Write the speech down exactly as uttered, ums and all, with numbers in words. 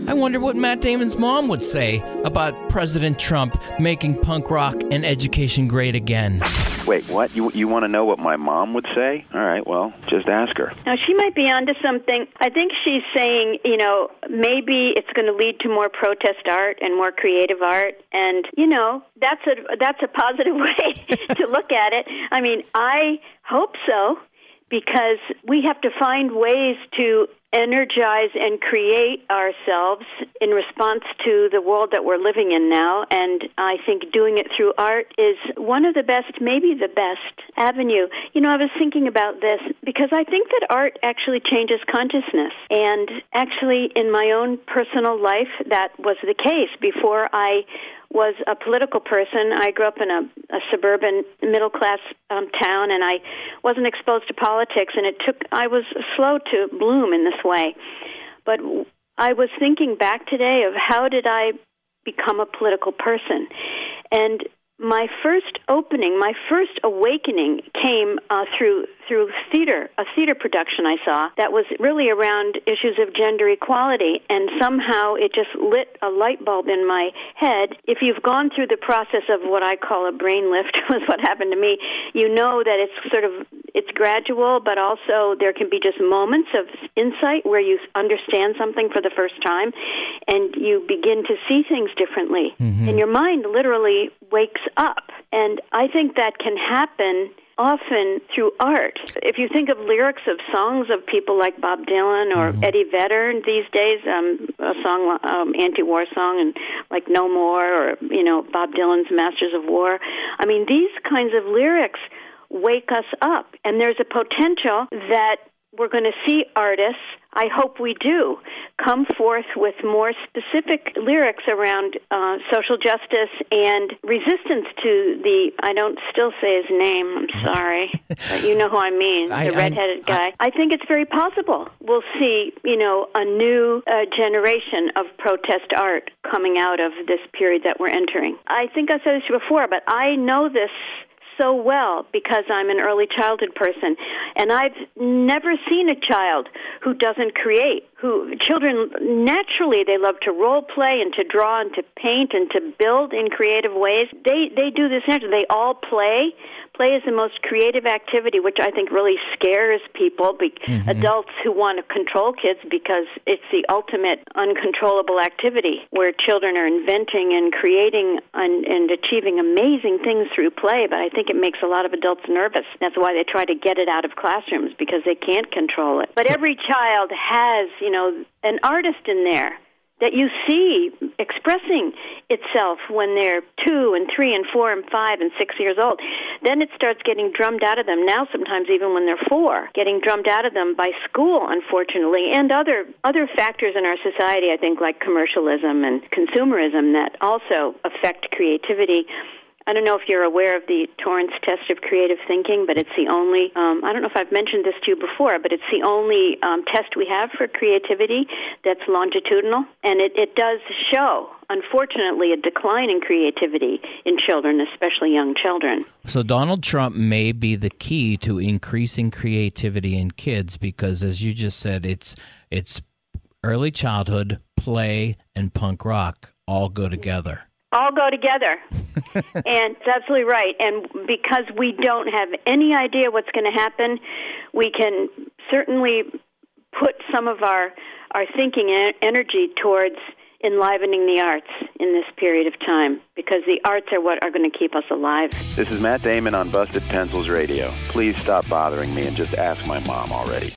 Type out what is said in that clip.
I wonder what Matt Damon's mom would say about President Trump making punk rock and education great again. Wait, what? You you want to know what my mom would say? All right, well, just ask her. Now, she might be onto something. I think she's saying, you know, maybe it's going to lead to more protest art and more creative art. And, you know, that's a, that's a positive way to look at it. I mean, I hope so, because we have to find ways to energize and create ourselves in response to the world that we're living in now. And I think doing it through art is one of the best, maybe the best avenue. You know, I was thinking about this because I think that art actually changes consciousness. And actually, in my own personal life, that was the case. Before I was a political person, I grew up in a, a suburban middle-class um, town, and I wasn't exposed to politics, and it took, I was slow to bloom in this way. But I was thinking back today of how did I become a political person? And my first opening, my first awakening came uh, through through theater, a theater production I saw that was really around issues of gender equality, and somehow it just lit a light bulb in my head. If you've gone through the process of what I call a brain lift, was what happened to me, you know that it's sort of, it's gradual, but also there can be just moments of insight where you understand something for the first time, and you begin to see things differently. Mm-hmm. And your mind literally wakes up. And I think that can happen often through art. If you think of lyrics of songs of people like Bob Dylan or mm-hmm. Eddie Vedder these days, um, a song, um, anti-war song, and like No More, or, you know, Bob Dylan's Masters of War. I mean, these kinds of lyrics wake us up, and there's a potential that we're going to see artists, I hope we do, come forth with more specific lyrics around uh, social justice and resistance to the, I don't still say his name, I'm sorry, but you know who I mean, the I, redheaded I, guy. I, I think it's very possible we'll see, you know, a new uh, generation of protest art coming out of this period that we're entering. I think I said this before, but I know this so well because I'm an early childhood person, and I've never seen a child who doesn't create. Who children naturally, they love to role play and to draw and to paint and to build in creative ways. They they do this naturally. They all play. Play is the most creative activity, which I think really scares people, be- mm-hmm. adults who want to control kids, because it's the ultimate uncontrollable activity where children are inventing and creating and, and achieving amazing things through play. But I think it makes a lot of adults nervous. That's why they try to get it out of classrooms, because they can't control it. But every child has, you know, an artist in there that you see expressing itself when they're two and three and four and five and six years old. Then it starts getting drummed out of them. Now sometimes even when they're four, getting drummed out of them by school, unfortunately, and other other factors in our society, I think, like commercialism and consumerism, that also affect creativity. I don't know if you're aware of the Torrance test of creative thinking, but it's the only, um, I don't know if I've mentioned this to you before, but it's the only um, test we have for creativity that's longitudinal. And it, it does show, unfortunately, a decline in creativity in children, especially young children. So Donald Trump may be the key to increasing creativity in kids because, as you just said, it's it's early childhood, play, and punk rock all go together. All go together. And that's absolutely right. And because we don't have any idea what's going to happen, we can certainly put some of our, our thinking and energy towards enlivening the arts in this period of time, because the arts are what are going to keep us alive. This is Matt Damon on Busted Pencils Radio. Please stop bothering me and just ask my mom already.